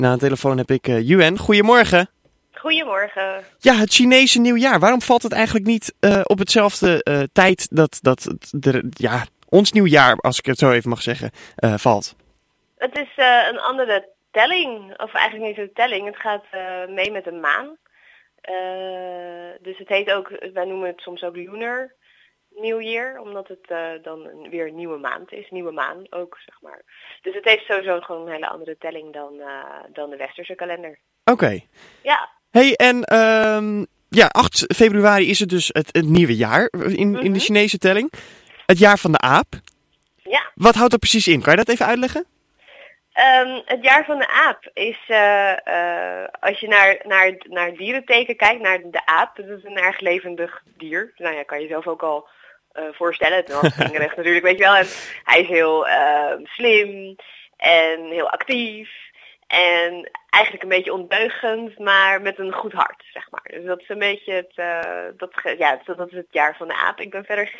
Na de telefoon heb ik Yuen. Goedemorgen. Goedemorgen. Ja, het Chinese nieuwjaar. Waarom valt het eigenlijk niet op hetzelfde tijd dat ons nieuwjaar, als ik het zo even mag zeggen, valt? Het is een andere telling, of eigenlijk niet een telling. Het gaat mee met de maan. Dus het heet ook, wij noemen het soms ook Lunar New Year, omdat het dan weer een nieuwe maand is. Nieuwe maan ook, zeg maar. Dus het heeft sowieso gewoon een hele andere telling dan de westerse kalender. Oké. Ja. Hey, en 8 februari is het dus het nieuwe jaar in de Chinese telling. Het jaar van de aap. Ja. Wat houdt dat precies in? Kan je dat even uitleggen? Het jaar van de aap is, als je naar het dierenteken kijkt, naar de aap, dat is een erg levendig dier. Nou ja, kan je zelf ook al voorstellen. Het is wel vingerig natuurlijk, weet je wel. En hij is heel slim en heel actief. En eigenlijk een beetje ondeugend, maar met een goed hart, zeg maar. Dus dat is een beetje dat is het jaar van de aap. Ik ben verder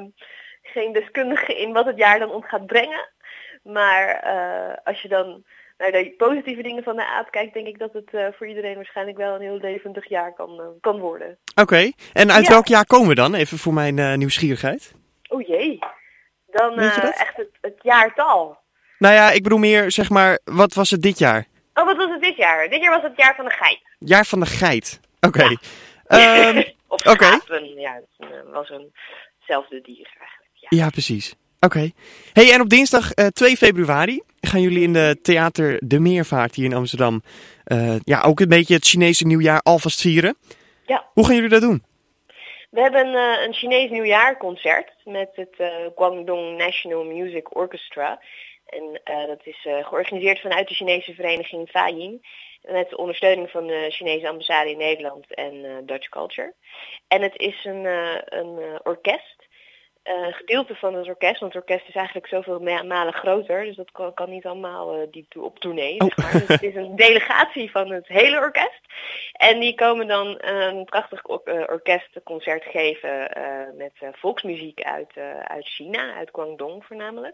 geen deskundige in wat het jaar dan ons gaat brengen. Maar als je dan naar de positieve dingen van de aap kijkt, denk ik dat het voor iedereen waarschijnlijk wel een heel levendig jaar kan worden. Oké. En uit welk jaar komen we dan? Even voor mijn nieuwsgierigheid. O jee. Dan weet je dat? echt het jaartal. Nou ja, ik bedoel meer, zeg maar, wat was het dit jaar? Oh, wat was het dit jaar? Dit jaar was het jaar van de geit. Jaar van de geit. Oké. Ja. Of Oké. Ja, het was eenzelfde dier eigenlijk. Ja, precies. Oké. Hey, en op dinsdag 2 februari gaan jullie in de Theater De Meervaart hier in Amsterdam ook een beetje het Chinese nieuwjaar alvast vieren. Ja. Hoe gaan jullie dat doen? We hebben een Chinees nieuwjaarconcert met het Guangdong National Music Orchestra. En dat is georganiseerd vanuit de Chinese vereniging Fayin. Met ondersteuning van de Chinese ambassade in Nederland en Dutch Culture. En het is een orkest. Een gedeelte van het orkest, want het orkest is eigenlijk zoveel malen groter. Dus dat kan niet allemaal op tournee. Zeg maar. Dus het is een delegatie van het hele orkest. En die komen dan een prachtig orkestconcert geven met volksmuziek uit China, uit Guangdong voornamelijk.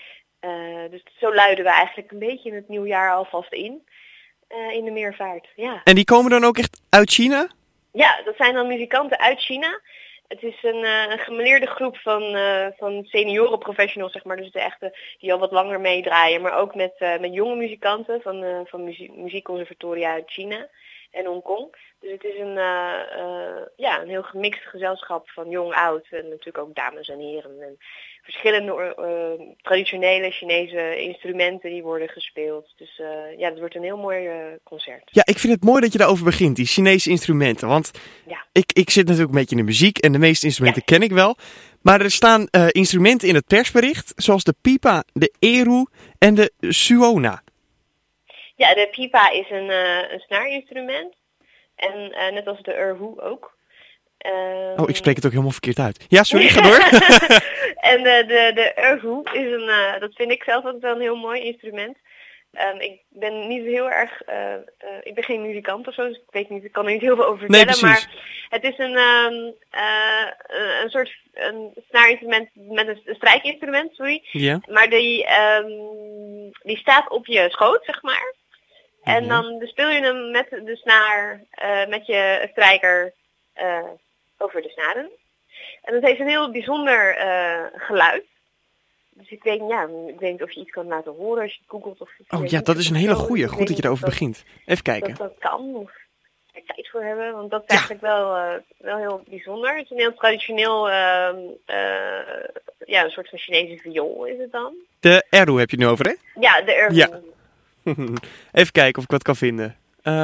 Dus zo luiden we eigenlijk een beetje in het nieuwjaar alvast in de Meervaart. Ja. En die komen dan ook echt uit China? Ja, dat zijn dan muzikanten uit China. Het is een gemeleerde groep van senioren professionals, zeg maar. Dus de echte die al wat langer meedraaien. Maar ook met jonge muzikanten van muziekconservatoria uit China en Hongkong. Dus het is een heel gemixt gezelschap van jong-oud. En natuurlijk ook dames en heren. En verschillende traditionele Chinese instrumenten die worden gespeeld. Dus het wordt een heel mooi concert. Ja, ik vind het mooi dat je daarover begint, die Chinese instrumenten. Want ik zit natuurlijk een beetje in de muziek en de meeste instrumenten ken ik wel. Maar er staan instrumenten in het persbericht, zoals de pipa, de eru en de suona. Ja, de pipa is een snaarinstrument. En net als de erhu ook. Ik spreek het ook helemaal verkeerd uit. Ja, sorry, ga door. En de erhu is dat vind ik zelf ook wel een heel mooi instrument. Ik ben niet heel erg, ik ben geen muzikant of zo, dus ik kan er niet heel veel over vertellen. Nee, maar het is een soort snaarinstrument met een strijkinstrument, sorry. Ja. Maar die staat op je schoot, zeg maar. En dan speel je hem met de snaar, met je strijker over de snaren. En dat heeft een heel bijzonder geluid. Dus ik weet niet of je iets kan laten horen als je googelt. Dat is een hele goeie. Goed dat je daarover begint. Even kijken. Dat kan, of er tijd voor hebben. Want dat is eigenlijk wel heel bijzonder. Het is een heel traditioneel, een soort van Chinese viool is het dan. De eru heb je het nu over, hè? Ja, de eru. Ja. Even kijken of ik wat kan vinden.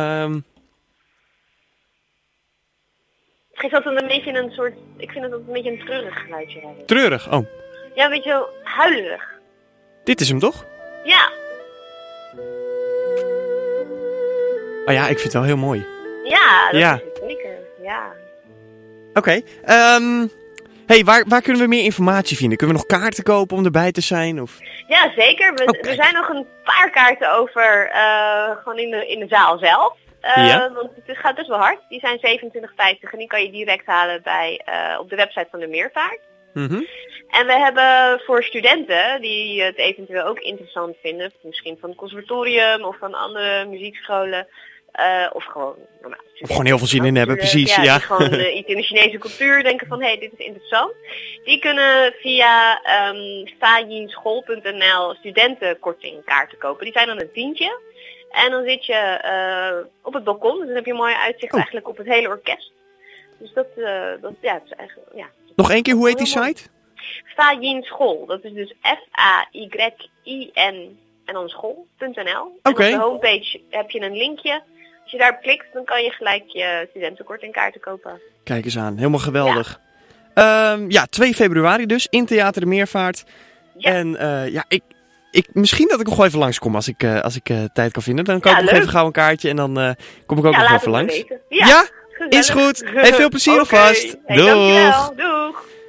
Het geeft altijd een beetje een soort, ik vind het altijd een beetje een treurig geluidje hebben. Treurig, oh. Ja, een beetje zo huilerig. Dit is hem toch? Ja. Oh ja, ik vind het wel heel mooi. Ja, dat is het zeker. Ja. Oké. Hey, waar kunnen we meer informatie vinden? Kunnen we nog kaarten kopen om erbij te zijn? Of? Ja, zeker. Er zijn nog een paar kaarten over, gewoon in de zaal zelf. Want het gaat dus wel hard. Die zijn 27,50 en die kan je direct halen op de website van de Meervaart. En we hebben voor studenten die het eventueel ook interessant vinden, misschien van het conservatorium of van andere muziekscholen, of gewoon normaal. Of gewoon heel veel zin in hebben, precies. Ja. Die gewoon iets in de Chinese cultuur denken van, hé, dit is interessant. Die kunnen via fayinschool.nl studentenkortingkaarten kopen. Die zijn dan een tientje. En dan zit je op het balkon, dus dan heb je een mooi uitzicht eigenlijk op het hele orkest. Dus dat is eigenlijk, ja. Nog één keer, hoe heet die site? Fayinschool, dat is dus Fayin en dan school.nl. Oké. En op de homepage heb je een linkje. Als je daarop klikt, dan kan je gelijk je studentenkortingkaarten kopen. Kijk eens aan, helemaal geweldig. Ja, 2 februari dus, in Theater de Meervaart. Ja. En misschien dat ik nog wel even langskom als ik tijd kan vinden. Dan koop ik nog even gauw een kaartje en dan kom ik ook nog even langs. Weten. Ja, is goed. Hey, veel plezier alvast. Doeg. Dankjewel. Doeg.